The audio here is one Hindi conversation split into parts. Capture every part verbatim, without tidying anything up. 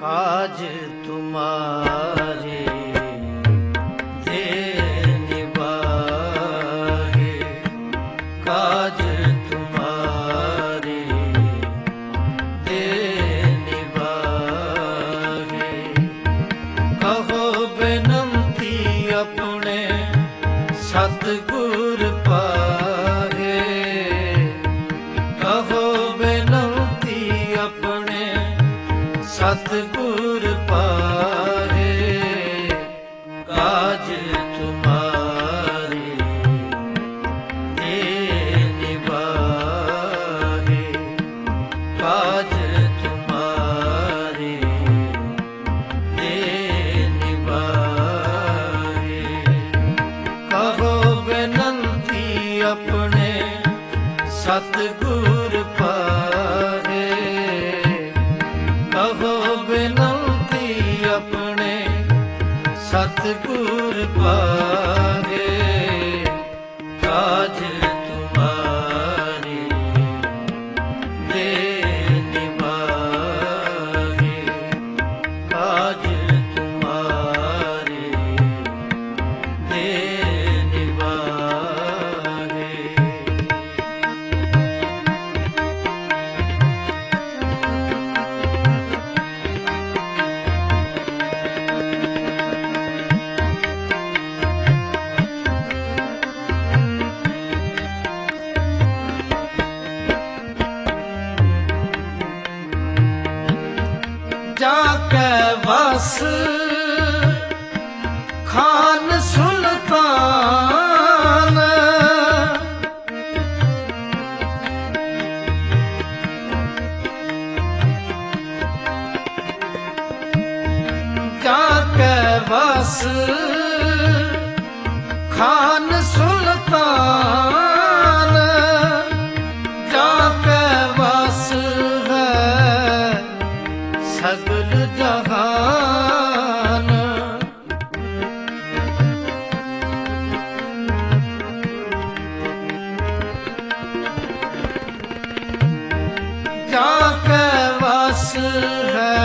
काज तुम्हारे दे निभाए, काज तुम्हारे दे निभाए। कहो बेनती अपने सतगुर पाहे, कहो बेनती अपने सतगुर पाहे। काज तुम्हारे दे निभाए, काज तुम्हारे दे निभाए। कहो बेनती अपने सतगुर पाहे, कहो बेनती अपने सतगुर पाहे। काज तुम्हारे दे निभाए, काज तुम्हारे दे निभाए। जाके बस खान सुल्तान, जाके बस खान सुल्तान, जाके बस है सगल जहान। जाके बस है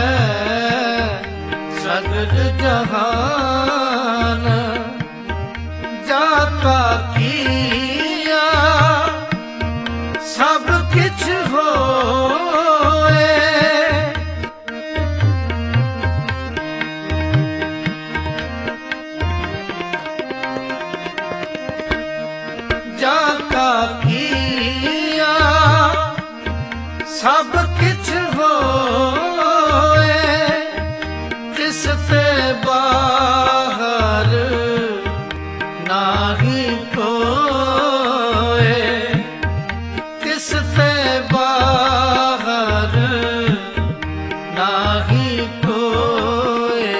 सगल जहान, जाका किया सब किछ होए। जाका किया सब किछ होए, तिस ते बाहर नाही कोए, तिस ते बाहर नाही कोए।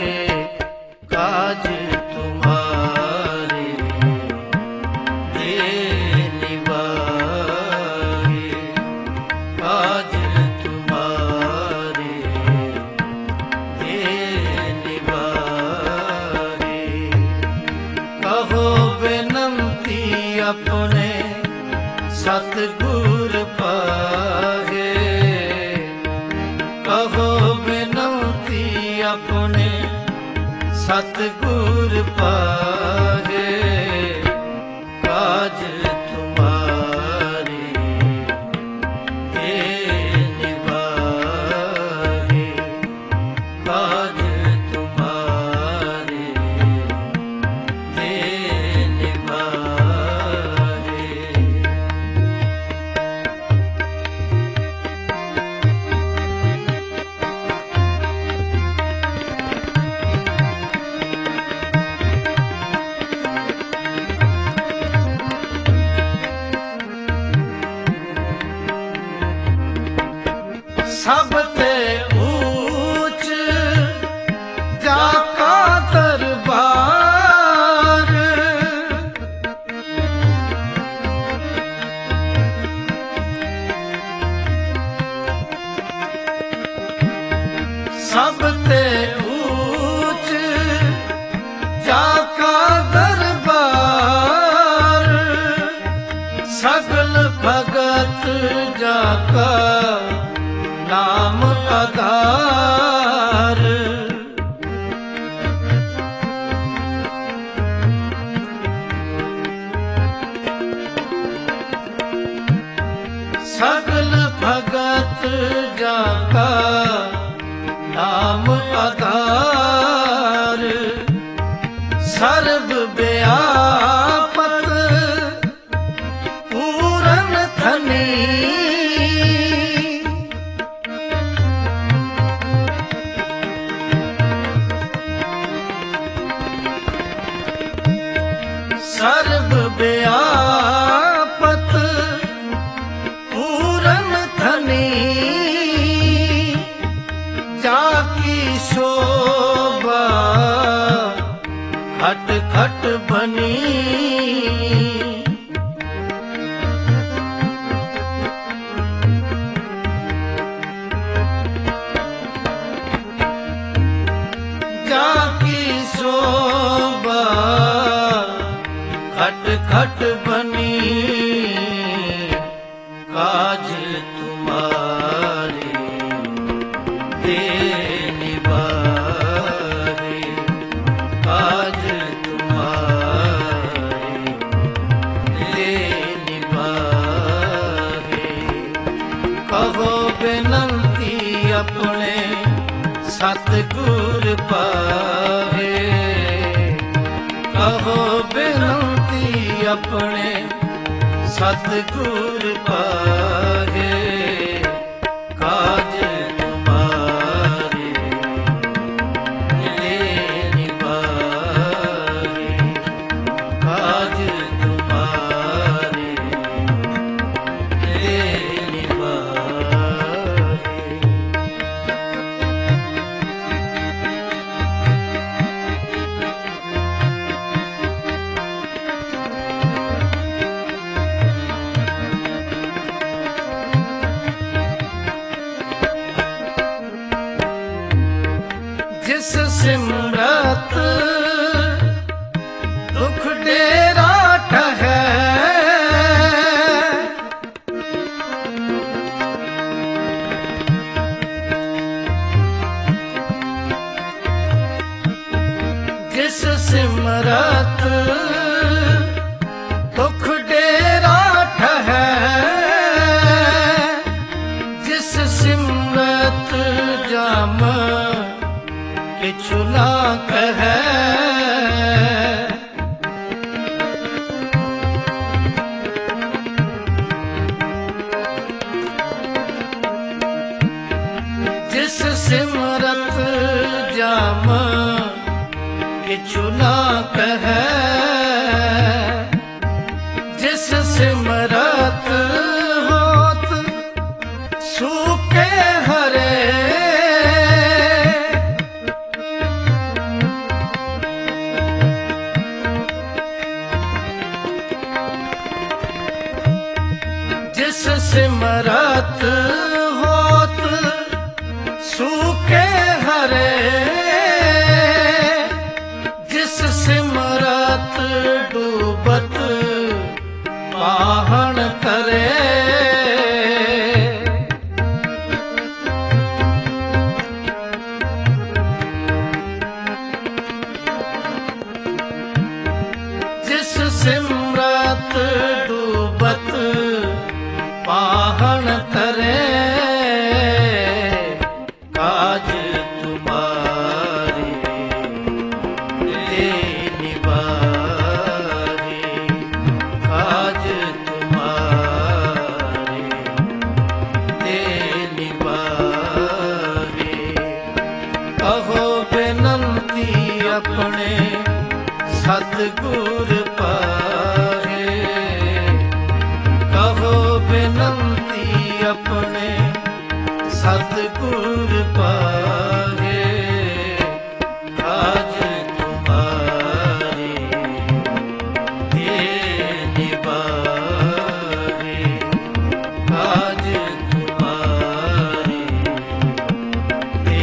काज तुम्हारे दे निभाए, काज तुम्हारे दे निभाए। कहो बेनती अपने सतगुर पाहे, कहो बेनती अपने सतगुर पाहे। काज तुम्हारे दे निभाए, काज तुम्हारे दे निभाए। सब ते ऊंच जाका दरबार, सब ते ऊंच जाका दरबार। सगल भगत जाका नाम आधार, जाका नाम आधार सर्व व्यापक पूरन धनी सर्व व्यापक पूरन धनी जाकी शोभा खट खट बनी जाकी शोभा खट खट बनी काज तुम्हारे दे निभारे काज तुम्हारे दे निभारे कहो बेनंती अपने सतगुर पाहे कहो बेनंती अपने सतगुर पाहे काज तुम्हारे ले निभारे काज तुम्हारे ले निभारे जिस सिमरत दुख डेरा ठहै जिस सिमरत दुख डेरा ठहै जिस सिमरत जाम किछु ना कहे जिस सिमरत जाम किछु ना कहे जिस सिमरत होत सूखे हरे जिस सिमरत होत सूखे हरे जिस सिमरत डूबत पाहन करे जिस सिमरत डूबत पाहन करे काज तुम्हारे दे निभारे काज तुम्हारे दे निभारे कहो बेनंती अपने सतगुर पाहे कहो बेनंती अपने सतगुर पाहे काज तुम्हारे दे निभारे काज तुम्हारे दे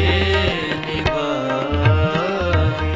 निभारे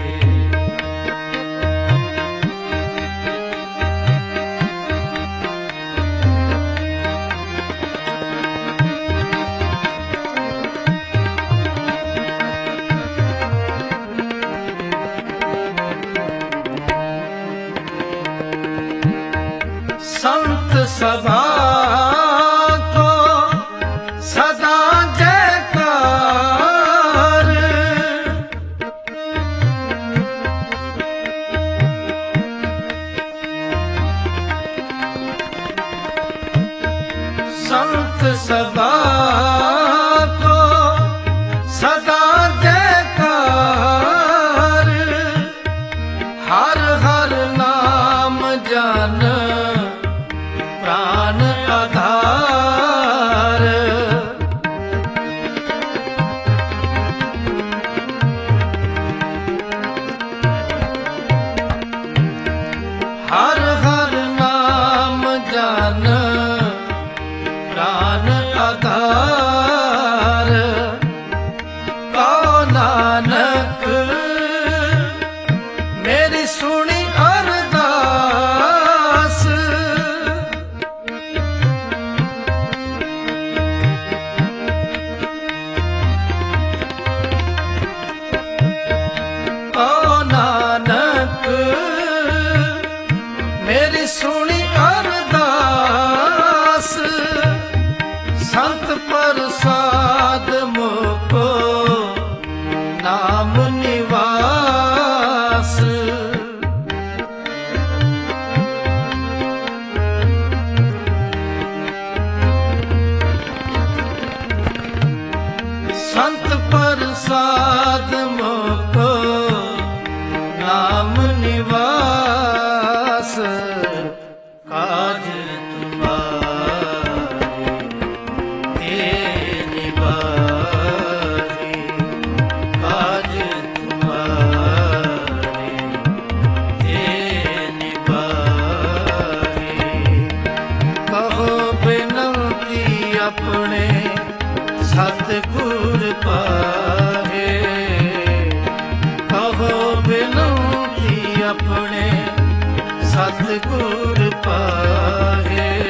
साध मोको नाम निवास काज तुम्हारे ते निवारे काज तुम्हारे ते निवारे कहो बिनती अपने सतगुर पाहे कहो बिनती अपने सतगुर पाहे